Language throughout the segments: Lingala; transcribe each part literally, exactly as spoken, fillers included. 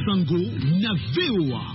Sango na V O A.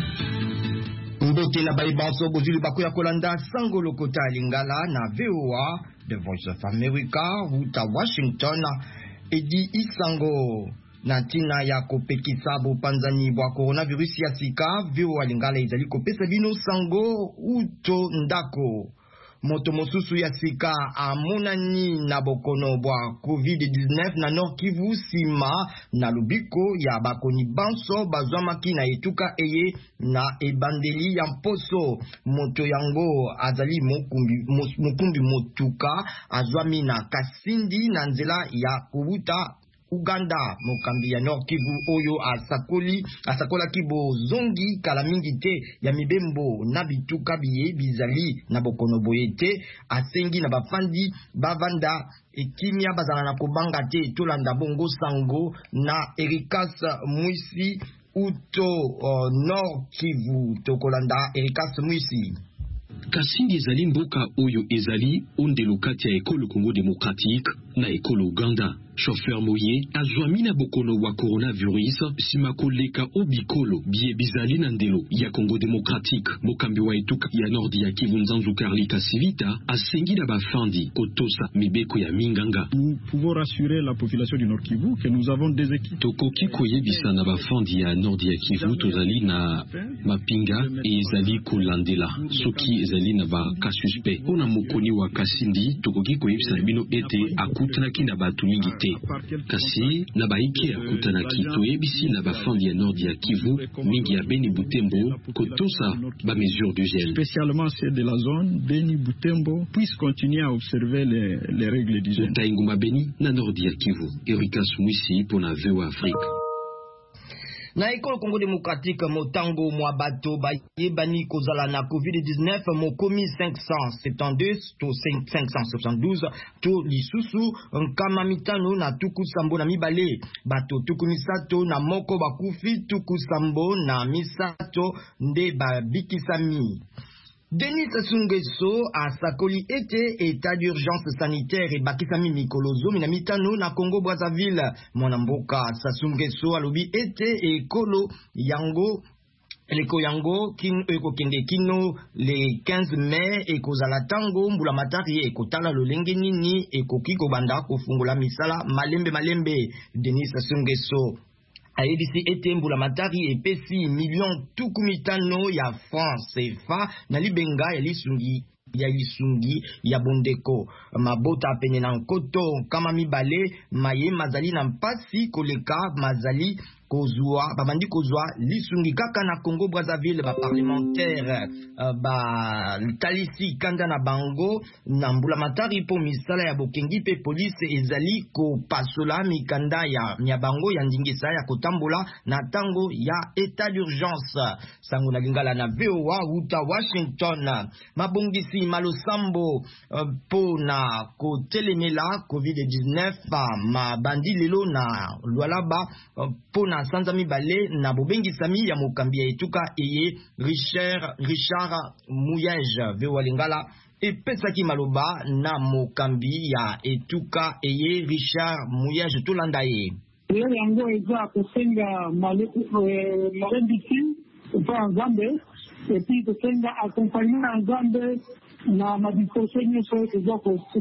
Mbote na baibanso bozuli bakuya kolanda Sango lokota lingala na V O A, The Voice of America, Wuta Washington, Edi Isango. Na tina ya kopekisa bopanzani bwa coronavirus ya sika, V O A lingala izali kopesa bino sango uto ndako. Moto mosusu ya sika amonani na bokono bwa covid dix-neuf na Nord Kivu sima na lubiko ya bakoni banso bazwamaki na etuka eye na ebandeli ya mposo. Moto yango azali mokumbi, mokumbi motuka azwami na Kasindi na nzela ya kubuta Uganda. Mokambi ya Nord Kivu oyo asakoli asakola kibo zongi kala mingi te ya mibembo na bituka biye bizali na bokono boyete asengi na bafandi bavanda ekimia bazana na kobanga te tolanda bongo sango na Erikas Mwisi uto uh, Nord Kivu tokolanda Erikas Mwisi. Kasindi ezali mboka oyo ezali ondelo kati ya ekolo Congo Démocratique na ekolo Uganda. Chauffeur moye azwami na bokono wa coronavirus sima koleka obikolo bie bizali na ndelo ya Congo Démocratique. Mokambi wa etuka ya Nord ya Kivu Nzanzu Karli Kasivita asengi na bafandi kotosa mibeko ya minganga. Nous pouvons rassurer la population du Nord Kivu que nous avons des équipes. Tokoki koyebisa na bafandi ya Nord ya Kivu tozali na mapinga e ezali kolandela soki ezali na ba kasuspe. Ona mokoni wa Kasindi tokoki koyebisa bino ete akutanaki na batu mingi te. Kasi na baike akutanaki toyebisi na bafandi ya Nord ya Kivu mingi ya Beni Butembo kotosa ba mesure d'hygiène. Spécialement ceux de la zone Beni Butembo puissent continuer à observer les, les règles d'hygiène. Tainguma Beni na Nord ya Kivu. Erikas Mwisi pour na V O A Afrique. Na ekolo Congo Démocratique motango mwa bato ba yebani kozala na covid dix-neuf mokomi cinq cent soixante-douze to cinq cent soixante-douze to lisusu nkama mitano na tuku sambo na mibale bato tuku misato na moko bakufi tuku sambo na misato nde babikisami. Denis Sassou Nguesso a sakoli ete état d'urgence sanitaire et bakisami mikolozo minamitano na Congo Brazzaville. Mwanamboka Sassou Nguesso alobi ete ekolo yango Eleko yango kin eko kende kino le quinze mai eko zalatango mbula matari eko tala lolenge nini eko kiko banda kufungula misala malembe malembe. Denis Sassou Nguesso ayebisi ete mbula matari epesi million tukumitano ya francs C F A na libenga ya lisungi ya lisungi ya bondeko mabota pene na nkoto kama mibale maye mazali na mpasi koleka mazali kozua babandi kozua lisungi kaka na Congo Brazzaville ba parlementaire uh, ba talisi kanda na bango na mbula matari po misala ya bokengi pe police ezali ko pasola mikanda ya nyabango ya ndingisa ya kotambola na tango ya état d'urgence. Sango na lingala na V O A Wuta Washington. Mabongisi malosambo uh, po na kotelemela covid dix-neuf uh, mabandi lelo na lualaba uh, po na sanza mibale na bobengi sami ya mokambi ya etuka eye Richard Richard Mouyege. V O A lingala epesaki maloba na mokambi ya etuka eye Richard Mouyege tolanda ye. Leo yango eza kosenga malembisi kwa Nzambe et puis kosenga accompagner na Nzambe na madisposition nyonso eza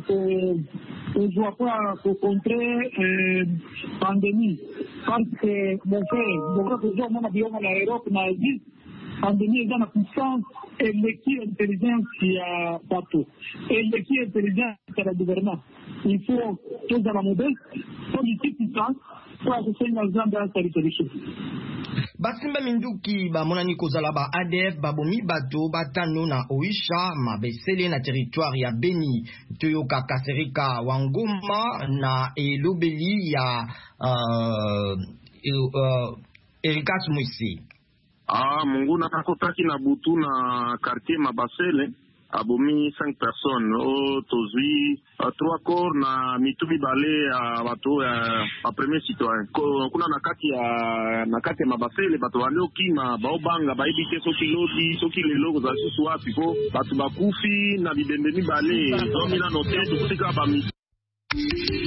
kozwa kwa kontrer pandémie parce que bon frère boka kozwa mona bioma na Europe na Asie pandémie eza na puissance eleki intelligence ya bato eleki intelligence ya la gouvernement. Il faut tozala modeste politique puissance pour kosenga Nzambe asali solution. Basimba minduki ba monani kozala ba A D F babomi bato batano na Oisha mabesele na territoire ya Beni toyoka Kaserika Wangoma na elobeli ya uh, uh, Erikas Mwisi. Ah, mungu na takotaki na butu na quartier Mabasele abomi cinq personnes o tozui trois corps na mitumi bale ya bato ya premier citoyen kuna na kati ya na kati ya Mabasele bato walio kima baobanga baibike soki lodi soki lelo za susu wapi ko bato bakufi na bibembe mibale domina no tetu kutika ba